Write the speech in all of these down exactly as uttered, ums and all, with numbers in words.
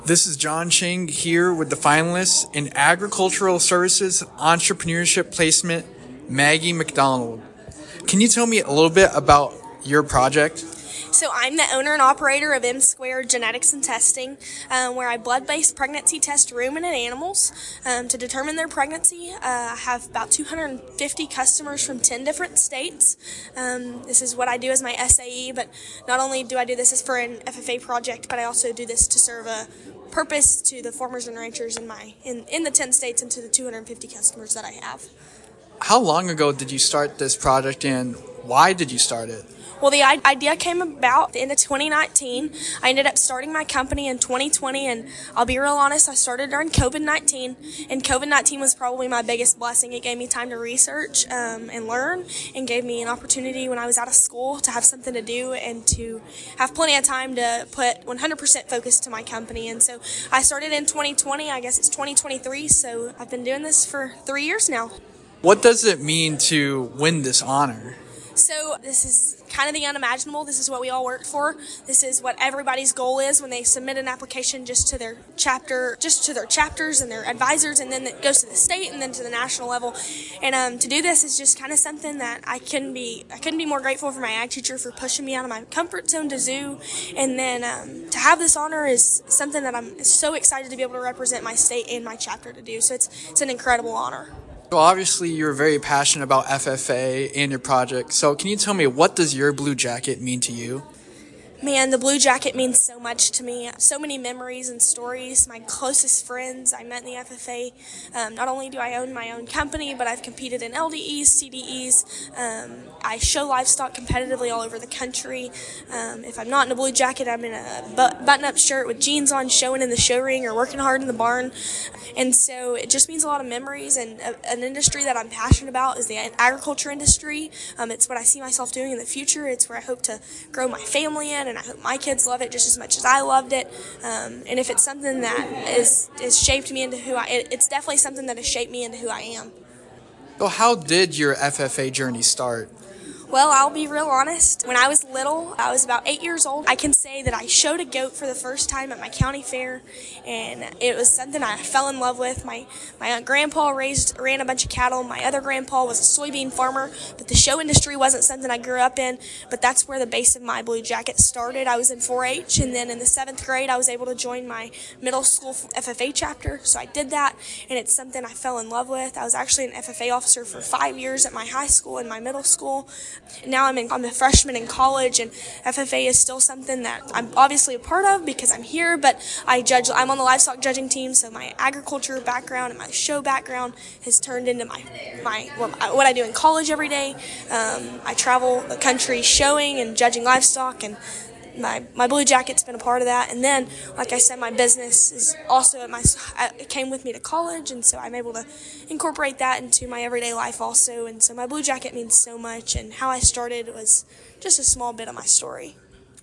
This is John Ching here with the finalists in Agricultural Services Entrepreneurship Placement, Maggie McDonald. Can you tell me a little bit about your project? So I'm the owner and operator of M Squared Genetics and Testing, um, where I blood-based pregnancy test ruminant animals um, to determine their pregnancy. Uh, I have about two hundred fifty customers from ten different states. Um, this is what I do as my S A E, but not only do I do this as for an F F A project, but I also do this to serve a purpose to the farmers and ranchers in my in, in the ten states and to the two hundred fifty customers that I have. How long ago did you start this project and why did you start it? Well, the idea came about at the end of twenty nineteen. I ended up starting my company in twenty twenty, and I'll be real honest, I started during COVID nineteen, and COVID nineteen was probably my biggest blessing. It gave me time to research um, and learn, and gave me an opportunity when I was out of school to have something to do and to have plenty of time to put one hundred percent focus to my company. And so I started in twenty twenty. I guess it's twenty twenty-three, so I've been doing this for three years now. What does it mean to win this honor? So this is kind of the unimaginable. This is what we all worked for. This is what everybody's goal is when they submit an application just to their chapter, just to their chapters and their advisors, and then it goes to the state and then to the national level. And um, to do this is just kind of something that I couldn't be, I couldn't be more grateful for my ag teacher for pushing me out of my comfort zone to zoo. And then um, to have this honor is something that I'm so excited to be able to represent my state and my chapter to do. So it's it's an incredible honor. So obviously you're very passionate about F F A and your project. So can you tell me, what does your blue jacket mean to you? Man, the blue jacket means so much to me. So many memories and stories. My closest friends I met in the F F A. Um, not only do I own my own company, but I've competed in L D Es, C D Es. Um, I show livestock competitively all over the country. Um, if I'm not in a blue jacket, I'm in a button-up shirt with jeans on, showing in the show ring or working hard in the barn. And so it just means a lot of memories, and a, an industry that I'm passionate about is the agriculture industry. Um, it's what I see myself doing in the future. It's where I hope to grow my family in, and I hope my kids love it just as much as I loved it. Um, and if it's something that is, is shaped me into who I, it, it's definitely something that has shaped me into who I am. So how did your F F A journey start? Well, I'll be real honest. When I was little, I was about eight years old, I can say that I showed a goat for the first time at my county fair, and it was something I fell in love with. My my grandpa raised ran a bunch of cattle. My other grandpa was a soybean farmer, but the show industry wasn't something I grew up in, but that's where the base of my blue jacket started. I was in four H, and then in the seventh grade, I was able to join my middle school F F A chapter, so I did that, and it's something I fell in love with. I was actually an F F A officer for five years at my high school and my middle school. Now I'm, in, I'm a freshman in college, and F F A is still something that I'm obviously a part of because I'm here, but I judge. I'm on the livestock judging team, so my agriculture background and my show background has turned into my, my what I do in college every day. Um, I travel the country showing and judging livestock, and my my blue jacket's been a part of that. And then, like I said, my business is also at my it came with me to college, and so I'm able to incorporate that into my everyday life also. And so my blue jacket means so much, and how I started was just a small bit of my story.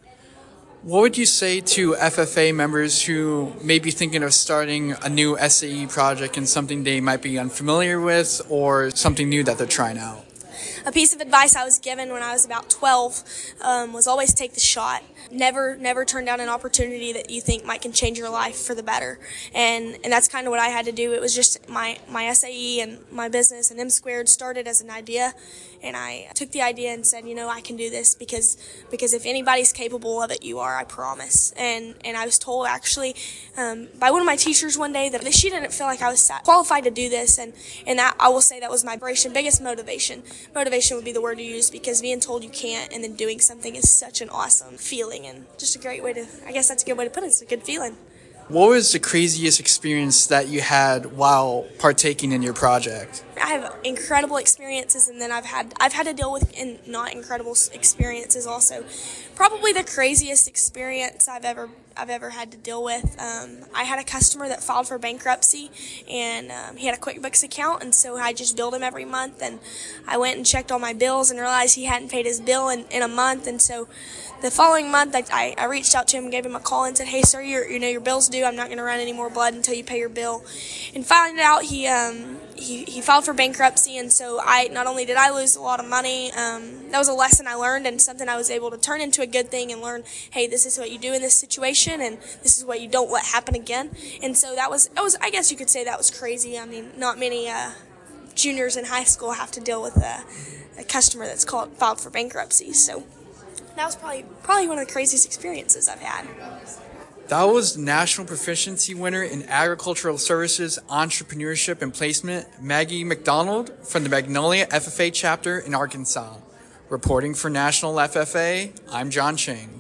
What would you say to F F A members who may be thinking of starting a new S A E project and something they might be unfamiliar with, or something new that they're trying out? A piece of advice I was given when I was about twelve um, was always take the shot. Never, never turn down an opportunity that you think might can change your life for the better. And and that's kind of what I had to do. It was just my, my S A E and my business and M Squared started as an idea. And I took the idea and said, you know, I can do this because because if anybody's capable of it, you are, I promise. And and I was told actually um, by one of my teachers one day that she didn't feel like I was qualified to do this. And, and that I will say that was my biggest motivation. Motivation would be the word to use, because being told you can't and then doing something is such an awesome feeling, and just a great way to, I guess that's a good way to put it. It's a good feeling. What was the craziest experience that you had while partaking in your project? I have incredible experiences, and then I've had I've had to deal with in not incredible experiences also. Probably the craziest experience I've ever I've ever had to deal with. Um, I had a customer that filed for bankruptcy, and um, he had a QuickBooks account, and so I just billed him every month. And I went and checked all my bills and realized he hadn't paid his bill in, in a month. And so the following month, I, I reached out to him and gave him a call and said, "Hey, sir, your you know your bill's due. I'm not going to run any more blood until you pay your bill." And found out he um he he filed for bankruptcy, and so I not only did I lose a lot of money, um, that was a lesson I learned and something I was able to turn into a good thing and learn, hey, this is what you do in this situation, and this is what you don't let happen again. And so that was, that was I guess you could say that was crazy. I mean, not many uh, juniors in high school have to deal with a, a customer that's called filed for bankruptcy. So that was probably probably one of the craziest experiences I've had. That was National Proficiency winner in Agricultural Services, Entrepreneurship, and Placement, Maggie McDonald from the Magnolia F F A chapter in Arkansas. Reporting for National F F A, I'm John Chang.